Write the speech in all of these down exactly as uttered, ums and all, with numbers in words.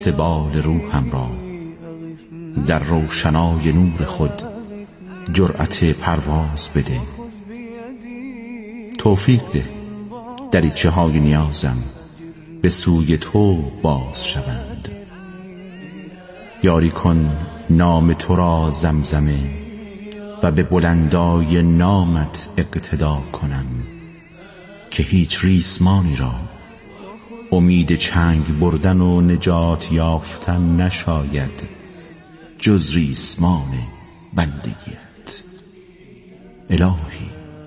استبال روحم را در روشنای نور خود جرأت پرواز بده. توفیق ده دریچه های نیازم به سوی تو باز شوند. یاری کن نام تو را زمزمه و به بلندای نامت اقتدا کنم که هیچ ریسمانی را امید چنگ بردن و نجات یافتن نشاید جز ریسمان بندگیت. الهی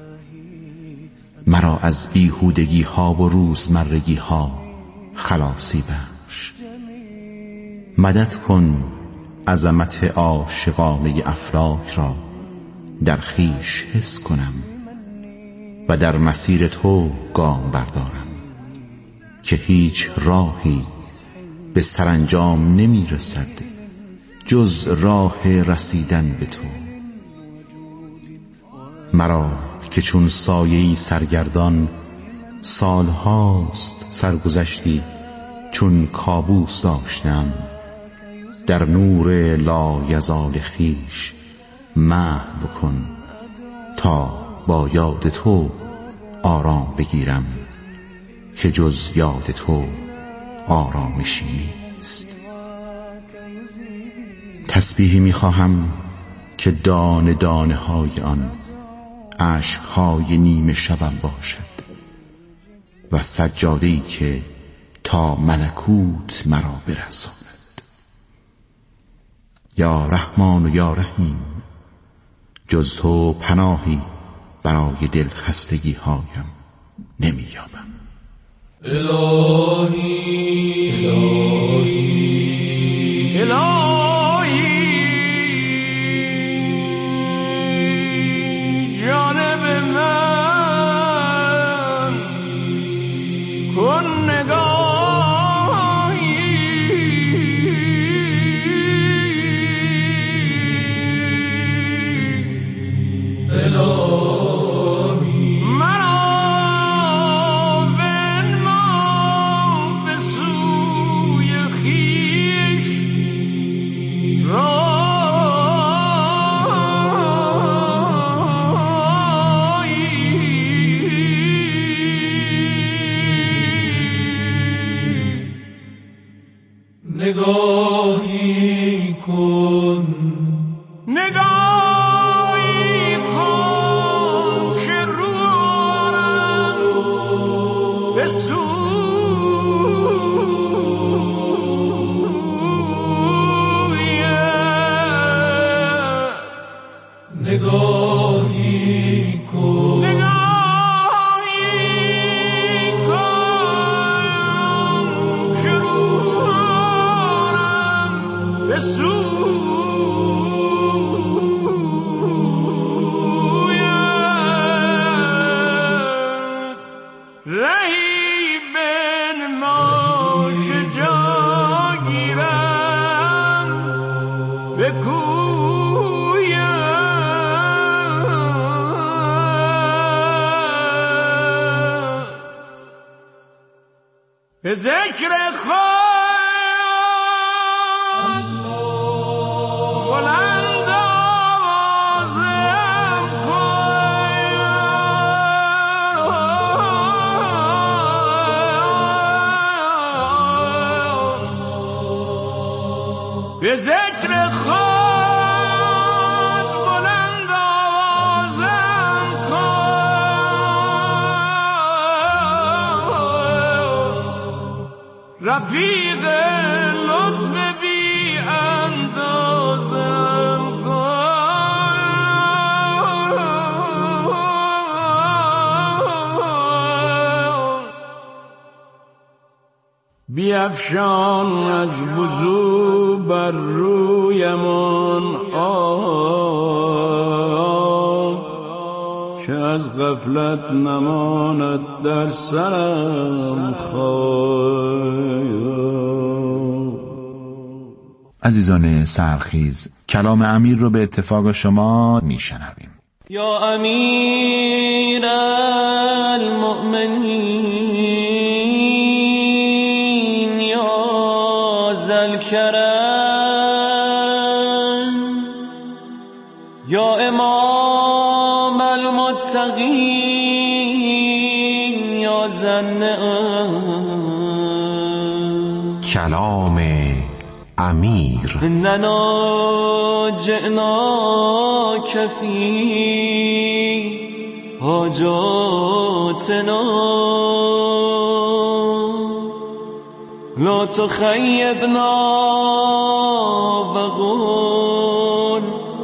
مرا از بیهودگی ها و روزمرگی ها خلاصی بخش. مدد کن عظمت عاشقانه افلاک را در خویش حس کنم و در مسیر تو گام بردارم که هیچ راهی به سرانجام نمی رسد جز راه رسیدن به تو. مرا که چون سایه‌ای سرگردان سالهاست سرگذشتی چون کابوس داشتم، در نور لایزال خویش محو کن تا با یاد تو آرام بگیرم که جز یاد تو آرامشی نیست. تسبیحی می‌خواهم که دانه دانه های آن اشک‌های نیمه شبم باشد و سجاده‌ای که تا ملکوت مرا برساند. یا رحمان و یا رحیم، جز تو پناهی برای دل خستگی هایم نمی یابم. الهی الهی الهی جانب من کن نگاهی، الهی مرا بنما به سوی خویش نگاهی کن، نگاهی کن که رو آرم به سویت. نگاهی کن، رهی بنما که جا گیرم به کویت. به ذکر خود بلند آوازم کن، به ذکر خود بلند آوازم کن، رفیق لطف بی اندازم کن، بیفشان از وضو بر رویمان آب که از غفلت نماند در سرم خواب. عزیزان سرخیز، کلام امیر رو به اتفاق شما میشنویم. یا امیر المؤمنین یا ذل الكرم یا امام المتقین یا زن کلام امیر اننا جئناک فی حاجاتنا لا تخیبنا وقل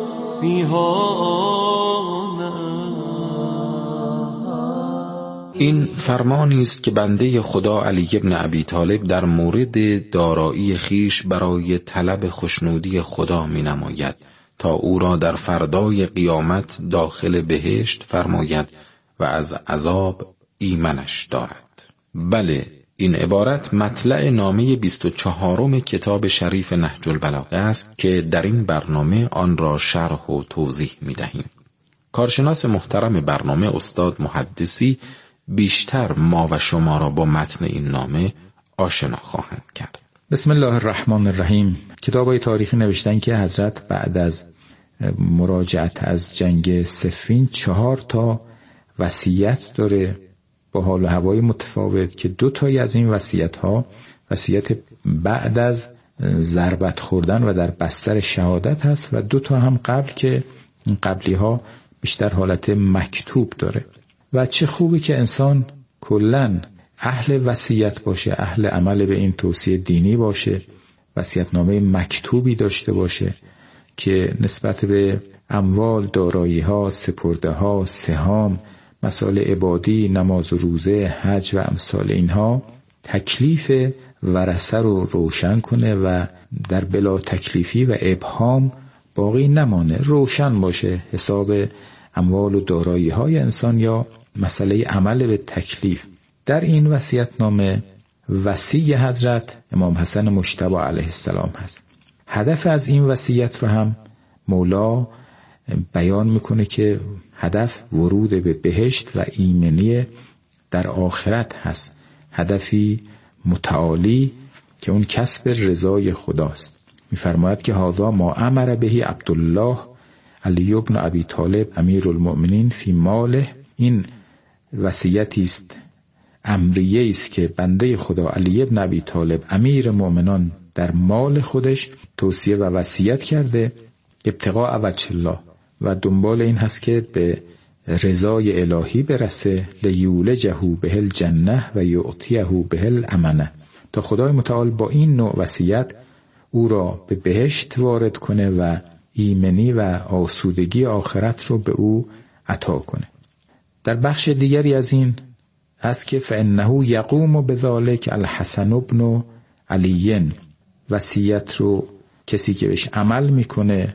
این فرمانی است که بنده خدا علی ابن ابی طالب در مورد دارایی خیش برای طلب خوشنودی خدا می نماید تا او را در فردای قیامت داخل بهشت فرماید و از عذاب ایمنش دارد. بله، این عبارت مطلع نامه بیست و چهارم کتاب شریف نهج البلاغه است که در این برنامه آن را شرح و توضیح می دهیم. کارشناس محترم برنامه استاد محدثی بیشتر ما و شما را با متن این نامه آشنا خواهند کرد. بسم الله الرحمن الرحیم. کتابای تاریخی نوشتن که حضرت بعد از مراجعت از جنگ صفین چهار تا وصیت داره با حال و هوای متفاوت که دو تایی از این وصیت ها وصیت بعد از ضربت خوردن و در بستر شهادت هست و دو تا هم قبل که این قبلی ها بیشتر حالت مکتوب داره. و چه خوبه که انسان کلن اهل وصیت باشه، اهل عمل به این توصیه دینی باشه، وصیت‌نامه مکتوبی داشته باشه که نسبت به اموال، دارایی ها، سپرده ها، سهام، مسائل عبادی، نماز و روزه، حج و امثال اینها تکلیف ورثه رو روشن کنه و در بلا تکلیفی و ابهام باقی نمانه، روشن باشه حساب اموال و دارایی های انسان یا مسئله عمل به تکلیف. در این وصیت‌نامه وصی حضرت امام حسن مجتبی علیه السلام هست. هدف از این وصیت رو هم مولا بیان میکنه که هدف ورود به بهشت و ایمنی در آخرت هست، هدفی متعالی که اون کسب رضای خداست. میفرماید که هذا ما امر بهی عبدالله علی ابن ابی طالب امیر المؤمنین فی ماله. این وصیتی است، امریه است که بنده خدا علی ابن ابی طالب امیر مؤمنان در مال خودش توصیه و وصیت کرده، ابتغاء وجه الله، و دنبال این هست که به رضای الهی برسه، لیولجه به الجنه و یعطیه به الامنه، تا خدای متعال با این نوع وصیت او را به بهشت وارد کنه و ایمنی و آسودگی آخرت رو به او عطا کنه. در بخش دیگری از این است که فانه یقوم بذلک الحسن ابن علی، وصیت رو کسی که بهش عمل میکنه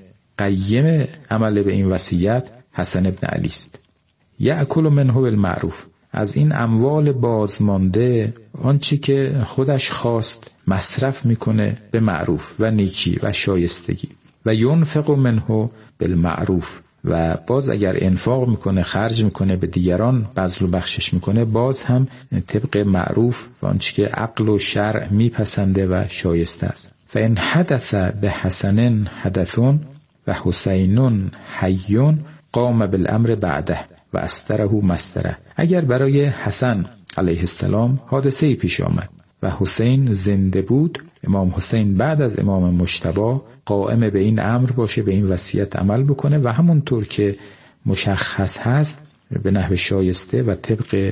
قیم عمل به این وصیت حسن ابن علی است. یأکل منه بالمعروف، از این اموال بازمانده آنچه که خودش خواست مصرف میکنه به معروف و نیکی و شایستگی. و ینفق منه بالمعروف، و باز اگر انفاق میکنه، خرج میکنه، به دیگران بذل و بخشش میکنه، باز هم طبق معروف و آنچه که عقل و شرع میپسنده و شایسته است. فان حدث به حسن حدثون و حسین حی قام بالامر بعده و استره مستره. اگر برای حسن علیه السلام حادثه‌ای پیش آمد و حسین زنده بود، امام حسین بعد از امام مجتبی قائم به این امر باشه، به این وصیت عمل بکنه و همونطور که مشخص هست به نحو شایسته و طبق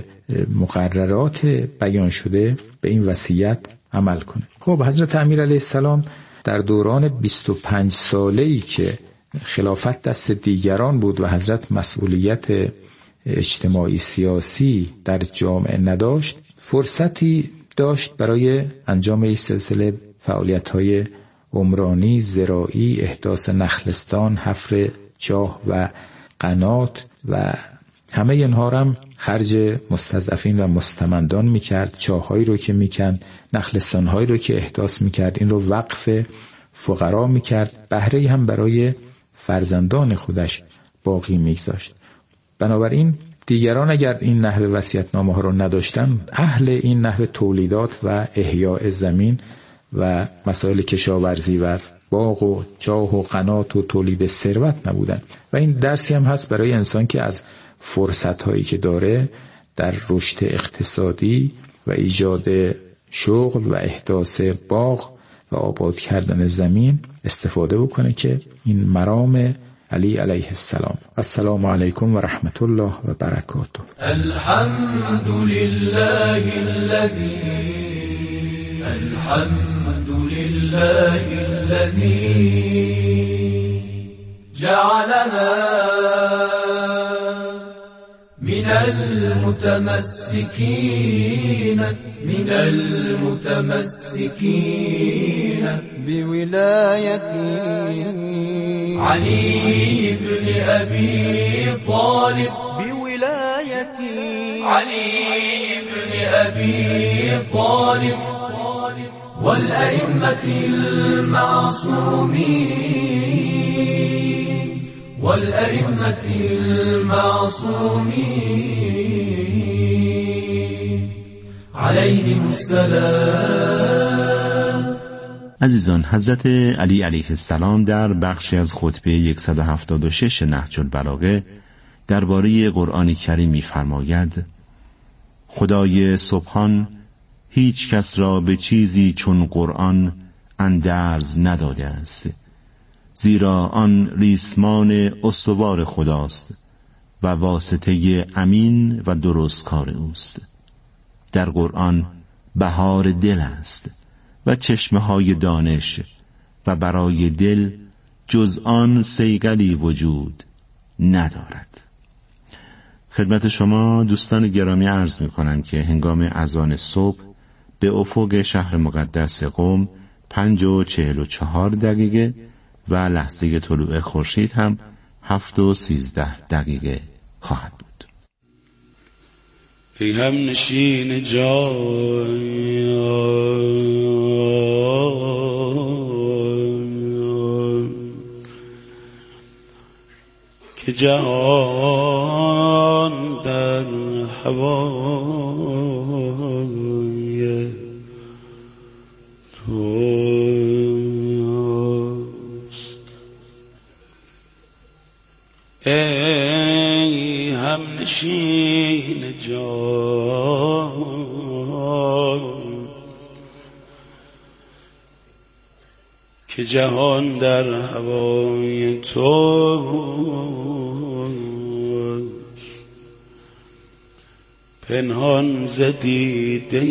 مقررات بیان شده به این وصیت عمل کنه. خب حضرت امیر علیه السلام در دوران بیست و پنج ساله‌ای که خلافت دست دیگران بود و حضرت مسئولیت اجتماعی سیاسی در جامعه نداشت، فرصتی داشت برای انجام این سلسله فعالیت‌های عمرانی، زراعی، احداث نخلستان، حفر چاه و قنات و همه اینها هم خرج مستضعفین و مستمندان میکرد. چاهایی رو که میکند، نخلستانهایی رو که احداث میکرد، این رو وقف فقرا میکرد، بهره هم برای فرزندان خودش باقی میگذاشت. بنابراین دیگران اگر این نحوه وصیت‌نامه ها رو نداشتن، اهل این نحوه تولیدات و احیاء زمین و مسائل کشاورزی و باغ و جاه و قنات و تولید ثروت نبودن. و این درسی هم هست برای انسان که از فرصت‌هایی که داره در رشد اقتصادی و ایجاد شغل و احداث باغ و آباد کردن زمین استفاده بکنه که این مرام علی علیه السلام. السلام علیکم و رحمت الله و برکاته. الحمد لله الذي الحمد لله الذي جعلنا من المتمسكين من المتمسكين بولاية علي بن أبي طالب بولاية علي بن أبي طالب والأئمة المعصومين والأئمة المعصومين عليهم السلام. عزیزان، حضرت علی علیه السلام در بخشی از خطبه صد و هفتاد و شش نهج البلاغه درباره قرآن کریم می‌فرماید: خدای سبحان هیچ کس را به چیزی چون قرآن اندرز نداده است، زیرا آن ریسمان استوار خداست و واسطه امین و درستکار اوست. در قرآن بهار دل است و چشمه های دانش و برای دل جز آن صیقلی وجود ندارد. خدمت شما دوستان گرامی عرض می کنم که هنگام اذان صبح به افق شهر مقدس قم پنج و چهل و چهار دقیقه و لحظه طلوع خورشید هم هفت و سیزده دقیقه خواهد بود. ای هم نشین جای که جهان در هوای توست. ای هم نشین جای که جهان در هوای توست. پنهان ز دیده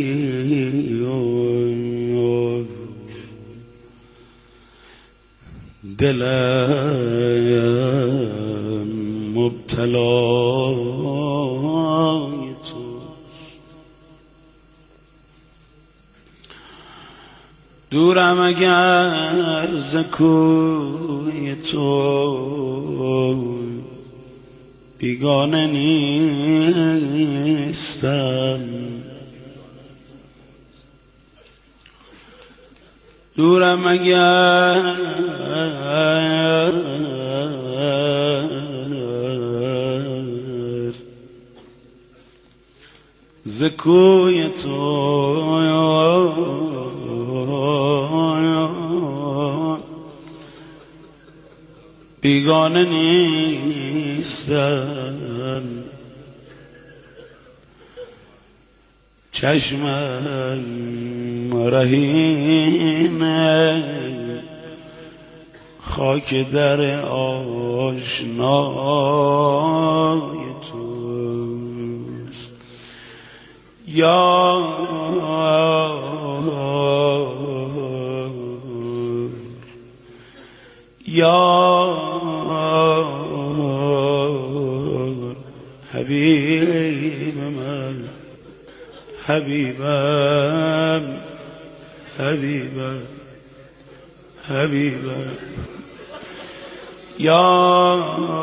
دلم مبتلای توست. دورم اگر ز کوی تو بیگانه نیستم، دورم اگر ز کوی تو بیگانه نیستم. چشمم رهینه خاک در آشنای توست. یا یا حبیب من، حبیبم حبیبم حبیبم یا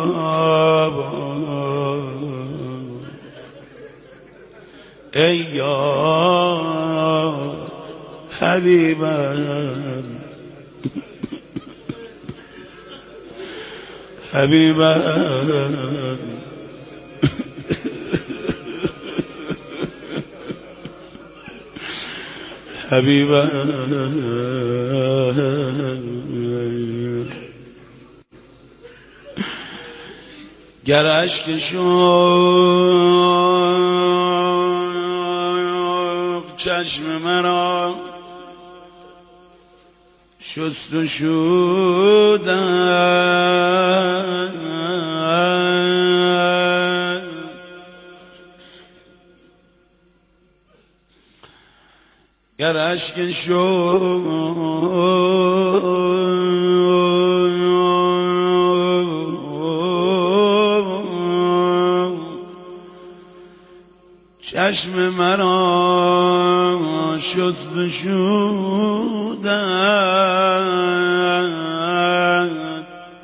ای یا حبیبم حبیبم حبیبم گر اشک شوق چشم مرا شست و شودن گر اشک شوق چشم مرا شست و شودن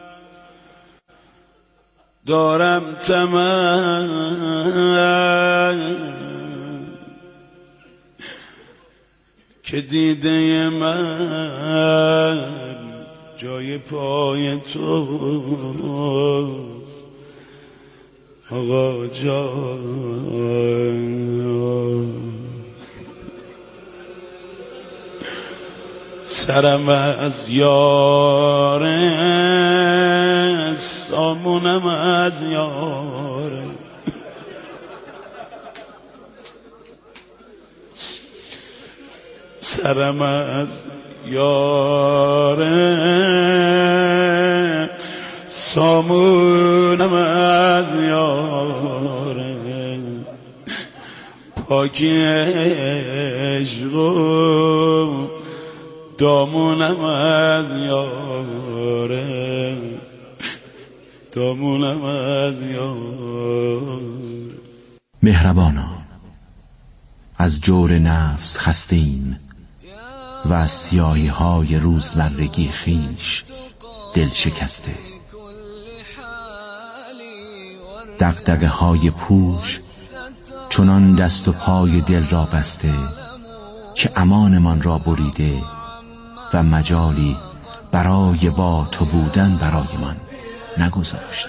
دارم طمع که دیده من جای پای تو آقا جان سرم از یاره سامونم از یاره سرم از یاره سامونم از یاره پاکی عشق و دامونم از یاره دامونم از یاره. مهربانا از جور نفس خسته ایم و از سیاهی های روزمرگی خویش دل شکسته. دغدغه های پوچ چنان دست و پای دل را بسته که امانمان را بریده و مجالی برای با تو بودن برایمان نگذاشته.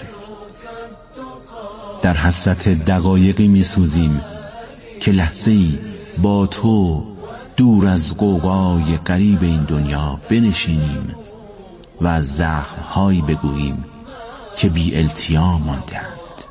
در حسرت دقایقی می سوزیم که لحظه‌ای با تو دور از غوغای غریب این دنیا بنشینیم و از زخم‌هایی بگوییم که بی التیام ماندند.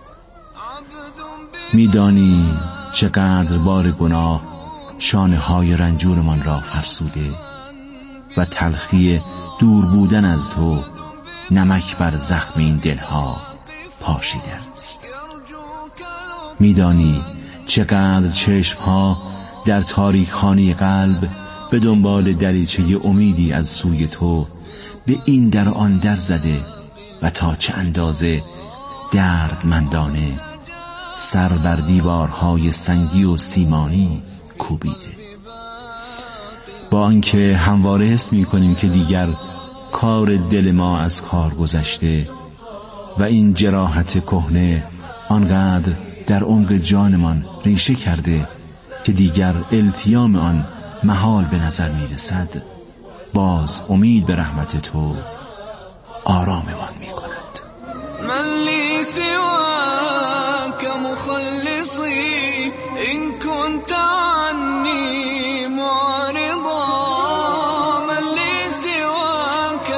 میدانی چقدر بار گناه شانه های رنجورمان را فرسوده و تلخی دور بودن از تو نمک بر زخم این دلها پاشیده است. میدانی چقدر چشمها در تاریکخانه قلب به دنبال دریچه امیدی از سوی تو به این در آن در زده و تا چه اندازه دردمندانه سر بر دیوارهای سنگی و سیمانی کوبیده. با آنکه همواره حس می‌کنیم که دیگر کار دل ما از کار گذشته و این جراحت کهنه آنقدر در عمق جانمان ریشه کرده که دیگر التیام آن محال به نظر می‌رسد، باز امید به رحمت تو آراممان می‌کند. من لی سواک مخلصی ان كنت عنی معرضا من لی سواک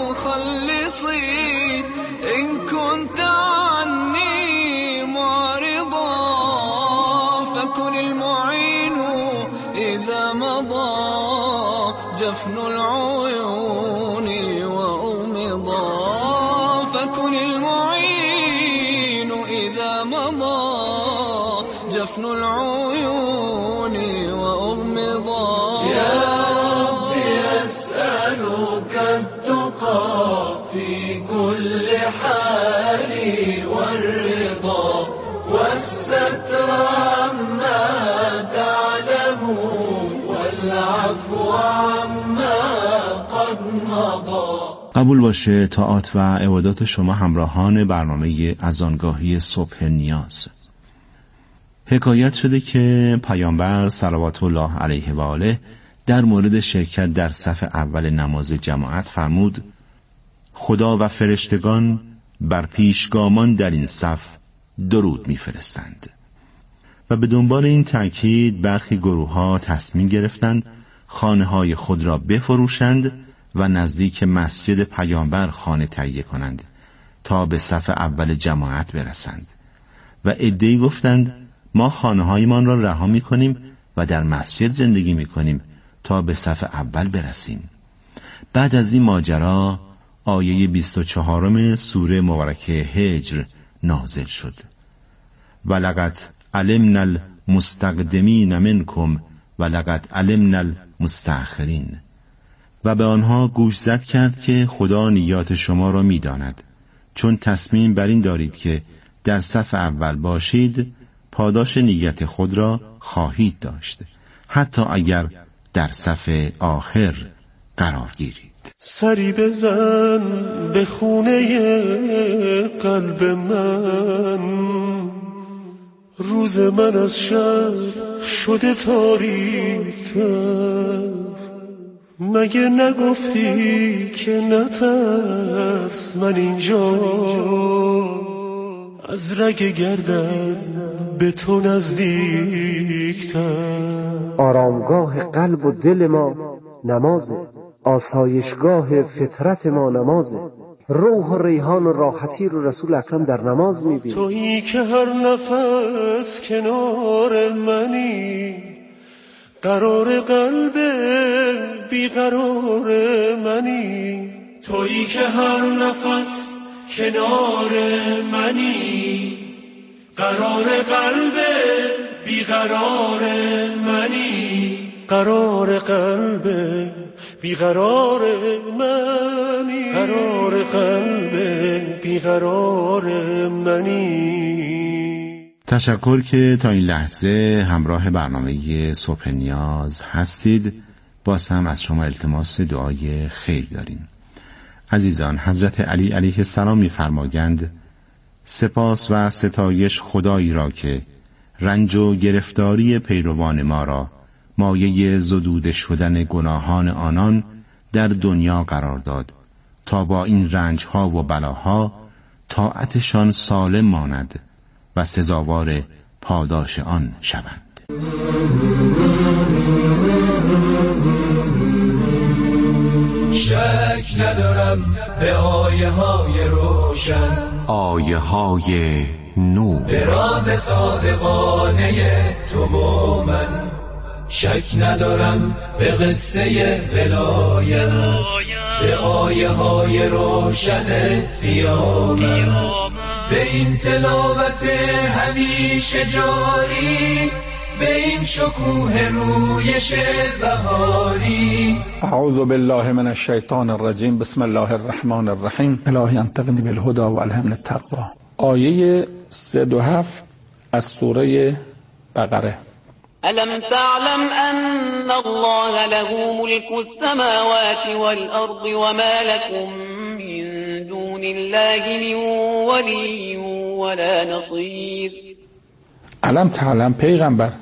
مخلصی ان كنت عنی معرضا فكن المعين اذا مضى جفن العيون وأمضى فكن المعين إذا مضى جفن العيون وأغمضا. يا ربي أسألك التقى في كل حال والرضا والستر عما تعلم والعفو عما قد مضى. قبول باشه طاعات و عبادات شما همراهان برنامه اذانگاهی صبح نیاز. حکایت شده که پیامبر صلوات الله علیه و آله در مورد شرکت در صف اول نماز جماعت فرمود: خدا و فرشتگان بر پیشگامان در این صف درود می‌فرستند. و به دنبال این تأکید برخی گروه‌ها تصمیم گرفتند خانه‌های خود را بفروشند و نزدیک مسجد پیامبر خانه تهیه کنند تا به صف اول جماعت برسند. و عده‌ای گفتند ما خانه‌هایمان را رها می‌کنیم و در مسجد زندگی می‌کنیم تا به صف اول برسیم. بعد از این ماجرا آیه بیست و چهارم سوره مبارکه هجر نازل شد. ولقد علمنا المستقدمین منکم ولقد علمنا المستأخرین. و به آنها گوشزد کرد که خدا نیات شما را می‌داند، چون تصمیم بر این دارید که در صف اول باشید پاداش نیت خود را خواهید داشت، حتی اگر در صف آخر قرار گیرید. سری بزن به خونه قلب من، روز من از شب شده تاریک‌تر. مگه نگفتی که نترس، من اینجا از رگ گردن به تو نزدیک‌تر. آرامگاه قلب و دل ما نمازه، آسایشگاه فطرت ما نمازه. روح و ریحان و راحتی رو رسول اکرم در نماز می‌بینی. تویی که هر نفس کنار منی، قرار قلب بیقرار منی. تویی که هر نفس کنار منی، قرار قلب بیقرار منی. قرار قلب بیقرار منی، قرار قلب بیقرار منی. تشکر که تا این لحظه همراه برنامه صبح نیاز هستید. باز هم از شما التماس دعای خیر داریم. عزیزان، حضرت علی علیه السلام می‌فرمایند سپاس و ستایش خدایی را که رنج و گرفتاری پیروان ما را مایه زدوده شدن گناهان آنان در دنیا قرار داد تا با این رنجها و بلاها طاعتشان سالم ماند و سزاوار پاداش آن شوند. شک ندارم به آیه های روشن، آیه های نور، به راز صادقانه تو و من. شک ندارم به قصه ولایت، به آیه های روشن قیامت، به این تلاوت همیشه جاری، به این شکوه رویش بهاری. اعوذ بالله من الشیطان الرجیم. بسم الله الرحمن الرحیم. الهی انطقنی بالهدى و الهمنی التقوی. آیه صد و هفت از سوره بقره. ألم تعلم أن الله له ملك السماوات والأرض وما لكم من دون الله من ولي ولا نصير. علم تعلم پیغمبر،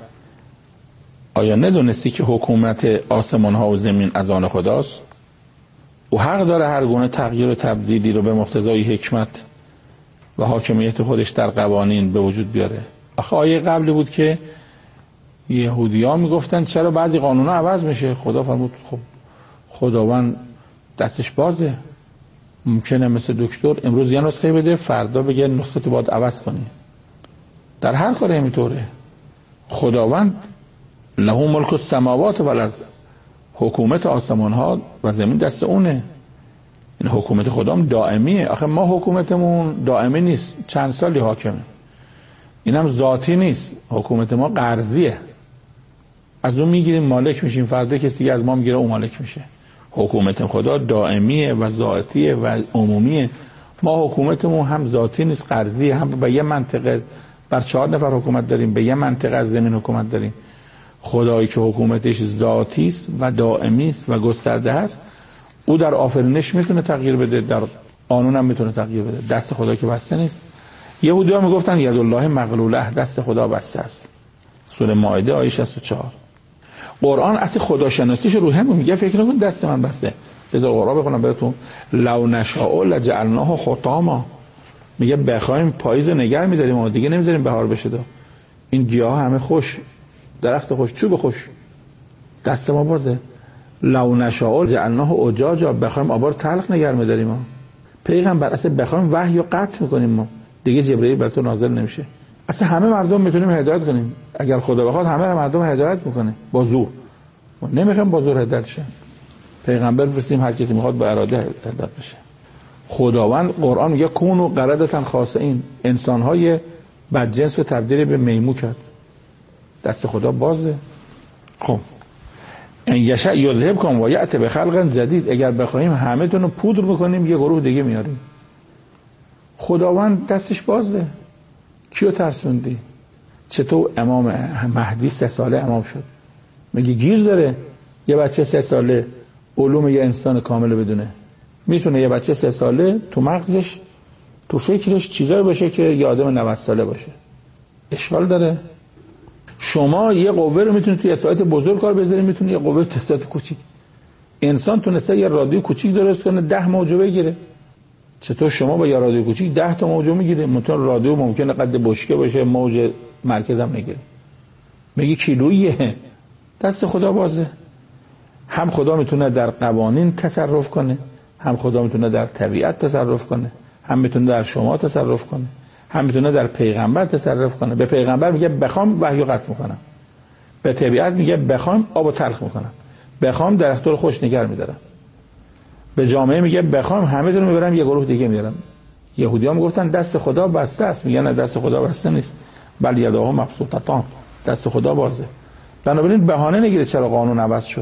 آیا ندونستی که حکومت آسمان ها و زمین از آن خداست؟ او حق داره هر گونه تغییر و تبدیلی رو به مقتضای حکمت و حاکمیت خودش در قوانین به وجود بیاره. آخه آیه قبلی بود که یهودی‌ها میگفتن چرا بعضی قانونا عوض میشه؟ خدا فرمود خب خداوند دستش بازه، ممکنه مثل دکتر امروز یه نسخه بده فردا بگه نسخه تو باید عوض کنی. در هر کاری همینطوره. خداوند له ملک السماوات و الارض، حکومت آسمان ها و زمین دست اونه. این حکومت خدام دائمیه. آخه ما حکومتمون دائمی نیست، چند سالی حاکمه. اینم ذاتی نیست، حکومت ما قرضیه. از اون میگیریم مالک میشیم، فردا کسی دیگه از ما میگیره اون مالک میشه. حکومت خدا دائمیه و ذاتیه و عمومیه. ما حکومتمون هم ذاتی نیست، قرضیه. هم به یه منطقه بر چهار نفر حکومت داریم، به یه منطقه از زمین حکومت داریم. خدایی که حکومتش ذاتی است و دائمی است و گسترده است، او در آفرینش میتونه تغییر بده، در قانون هم میتونه تغییر بده. دست خدا که بسته نیست. یهودی‌ها میگفتن یدالله مغلوله، دست خدا بسته است. سوره مائده آیه شصت و چهار. قرآن اصل خداشناسیش رو هم میگه فکر نکن دست من بسته. بذار قرآن بخونم براتون. لو نشاء لجعلناه حطاما، میگه بخوایم پاییز نگه می‌داریم ما دیگه نمیذاریم بهار بشه. دا این گیاه همه خوش، درخت خوش، چوب خوش، دست ما بازه. لو نشاء جعلناه اجاجا، بخوایم آبا رو تلخ نگه می‌داریم ما. پیغمبر اصلا بخوایم وحی رو قطع می‌کنیم ما، دیگه جبرئیل بر تو نازل نمیشه. اصلا همه مردم میتونیم هدایت کنیم، اگر خدا بخواد همه مردم هدایت میکنه با زور. ما نمیخوایم با زور هدایت شه. پیغمبر فرستیم هر کسی میخواد با اراده هدایت بشه. خداوند قرآن میگه کونوا قردة خاسئین، انسان‌های بدجنس رو تبدیل به میمون کرد. دست خدا بازه. خب ان یشاء یذهبکم و یأتی بخلق جدید، اگر بخوایم همه تون رو پودر میکنیم یه گروه دیگه میاریم. خداوند دستش بازه. کیو ترسوندی؟ چطور امام مهدی سه ساله امام شد؟ میگه گیر داره یه بچه سه ساله علوم یه انسان کامل بدونه؟ میتونه یه بچه سه ساله تو مغزش تو فکرش چیزایی باشه که یه آدم نود ساله باشه؟ اشکال داره؟ شما یه قوه رو میتونید توی اسایت بزرگ کار بذارید، میتونید یه قوه تو اسایت کوچیک. انسان تونسته یه رادیو کوچیک درست کنه ده موج بگیره. چطور شما با یه رادیو کوچیک ده تا موج میگیره؟ ممکن رادیو ممکنه قد بشکه باشه، موج مرکز هم نگیره. میگی کیلوییه. دست خدا بازه. هم خدا میتونه در قوانین تصرف کنه، هم خدا میتونه در طبیعت تصرف کنه، هم میتونه در شما تصرف کنه، هم میتونه در پیغمبر تصرف کنه. به پیغمبر میگه بخوام وحی قطع میکنم، به طبیعت میگه بخوام آبو تلخ میکنم، بخوام درختو رو خوش نگر میدارم، به جامعه میگه بخوام همه دونو میبرم یه گروه دیگه میارم. یهودی‌ها میگفتن دست خدا بسته است، میگن نه دست خدا بسته نیست، بل یداه مبسوطتان، دست خدا بازه. بنابراین بهانه نگیره چرا قانون عوض شد.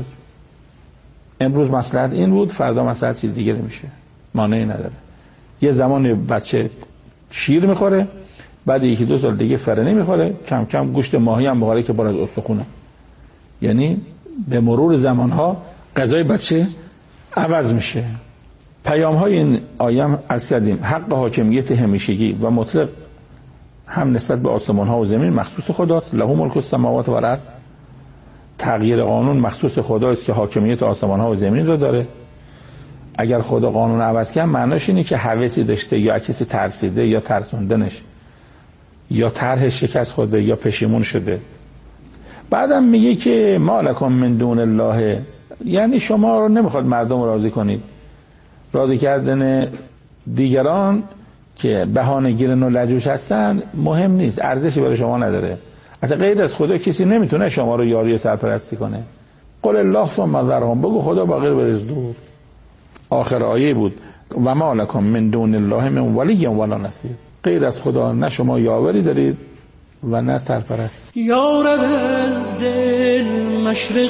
امروز مصلحت این بود، فردا مصلحت چیز دیگه میشه، مانعی نداره. یه زمان بچه شیر میخوره، بعد یکی دو سال دیگه فرنه میخوره، کم کم گوشت ماهی هم بخوره که بار از استخونه. یعنی به مرور زمانها غذای بچه عوض میشه. پیام های این آیه هم عرض کردیم، حق حاکمیت همیشگی و مطلق هم نسبت به آسمان ها و زمین مخصوص خداست، له ملک السماوات و الارض. تغییر قانون مخصوص خداست که حاکمیت آسمان ها و زمین رو داره. اگر خدا قانون عوض کنه معناش اینه که هوسی داشته یا کسی ترسیده یا ترسوندنش یا طرحش شکست خورده یا پشیمون شده. بعدم میگه که ما لکم من دون الله، یعنی شما رو نمیخواد مردم راضی کنید. راضی کردن دیگران که بهانه گیرن و لجوج هستن مهم نیست، ارزشی برای شما نداره. اصلا غیر از خدا کسی نمیتونه شما رو یاری سرپرستی کنه. قل الله ثم ذرهم، بگو خدا باقی رو بریز دور. آخر آیه بود و ما لکم من دون الله من ولی ولا نصیر، غیر از خدا نه شما یاوری دارید و نه سرپرست. یا رب از دل مشرق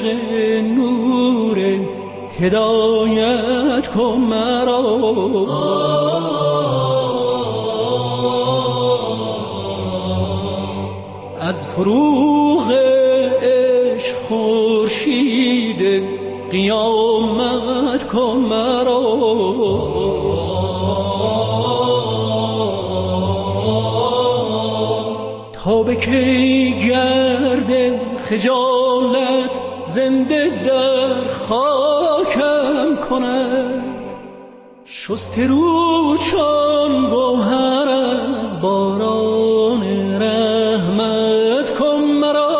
نور هدایت کن مرا، از فروغ عشق خورشید قیامت کن مرا. تا به کی گرد خجالت زنده در خاکم کند، شسته رو چون گوهر از باران رحمت کن مرا.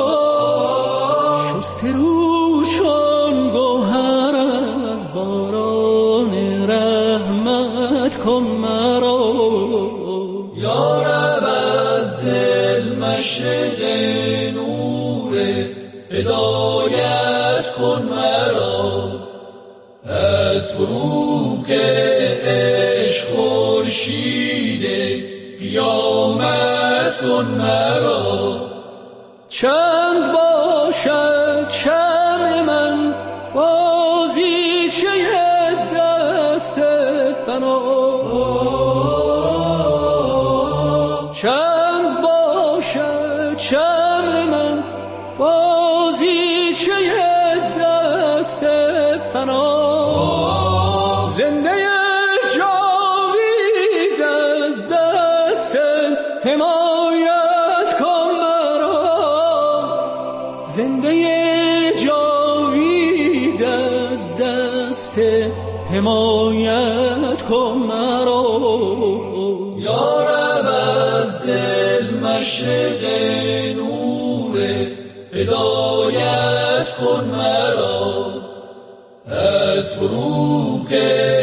شسته رو چون گوهر از باران رحمت کن مرا. یا رب از دل مشرق نور هدایت کن مرا، از فروغ عشق خورشید قیامت کن مرا. چند باشد شمع من بازیچه دست فنا، چند باشد شمع من بازیچه دست فنا. زنده جاوید از دست حمایت کن مرا، زنده جاوید از دست حمایت کن مرا. یا رب از دل مشرق نور هدایت کن مرا، فروغ